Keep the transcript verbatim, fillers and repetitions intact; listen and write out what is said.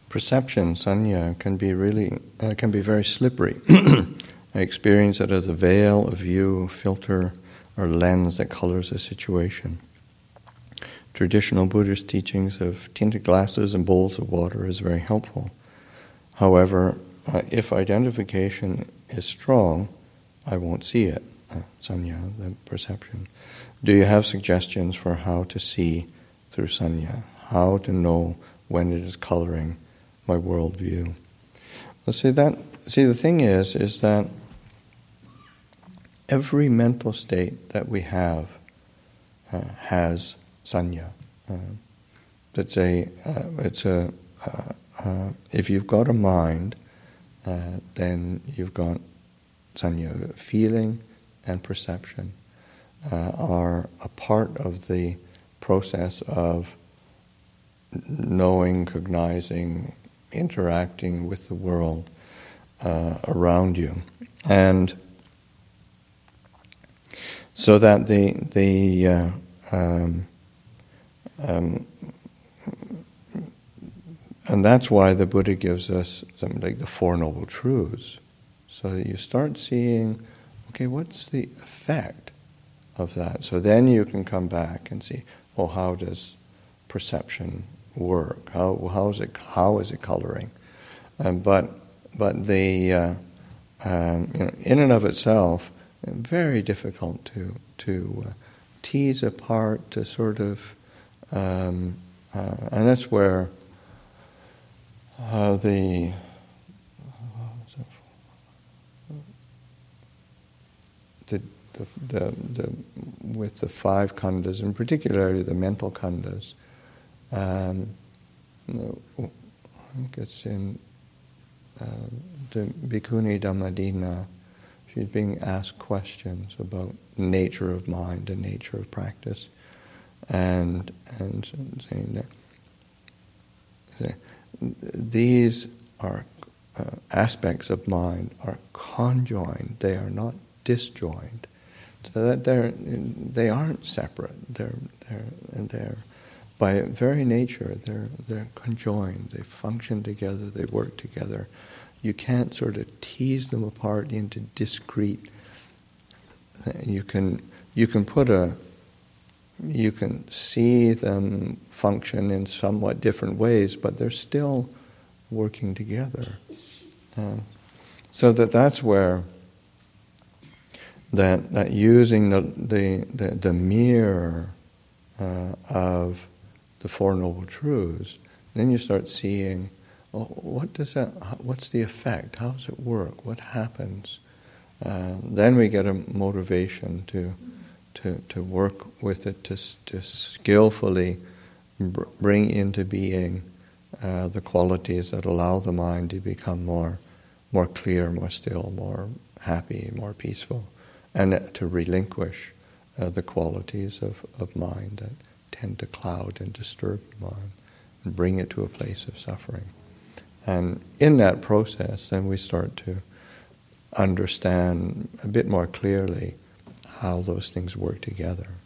perception, sanya, can be really uh, can be very slippery. I experience it as a veil, a view, a filter, or lens that colors a situation. Traditional Buddhist teachings of tinted glasses and bowls of water is very helpful. However, uh, if identification is strong, I won't see it, uh, sanya, the perception. Do you have suggestions for how to see through sanya? How to know when it is coloring my worldview? Well, see that. See, the thing is, is that every mental state that we have uh, has sanya. Uh, it's a. Uh, it's a. Uh, uh, if you've got a mind, uh, then you've got sanya. Feeling and perception uh, are a part of the process of knowing, cognizing, interacting with the world uh, around you, and so that the the uh, um, um, and that's why the Buddha gives us something like the Four Noble Truths, so that you start seeing, okay, what's the effect of that? So then you can come back and see, well, how does perception work? How how is it how is it coloring? Um, but but the uh, um, you know, in and of itself, very difficult to to uh, tease apart, to sort of, um, uh, and that's where uh, the the, the the the with the five khandhas, and particularly the mental khandhas. Um, I think it's in uh, the Bhikkhuni Dhammadina. She's being asked questions about nature of mind and nature of practice, and and saying that say, these are uh, aspects of mind are conjoined; they are not disjoined. So that they're they aren't separate. They're they're they're by very nature they're they're conjoined. They function together. They work together. You can't sort of tease them apart into discrete. You can you can put a you can see them function in somewhat different ways, but they're still working together. Uh, so that that's where that that using the the the, the mirror uh, of the Four Noble Truths, then you start seeing, oh, what does that? What's the effect? How does it work? What happens? Uh, then we get a motivation to to to work with it, to to skillfully br- bring into being uh, the qualities that allow the mind to become more more clear, more still, more happy, more peaceful, and to relinquish uh, the qualities of, of mind that tend to cloud and disturb the mind and bring it to a place of suffering. And in that process, then we start to understand a bit more clearly how those things work together.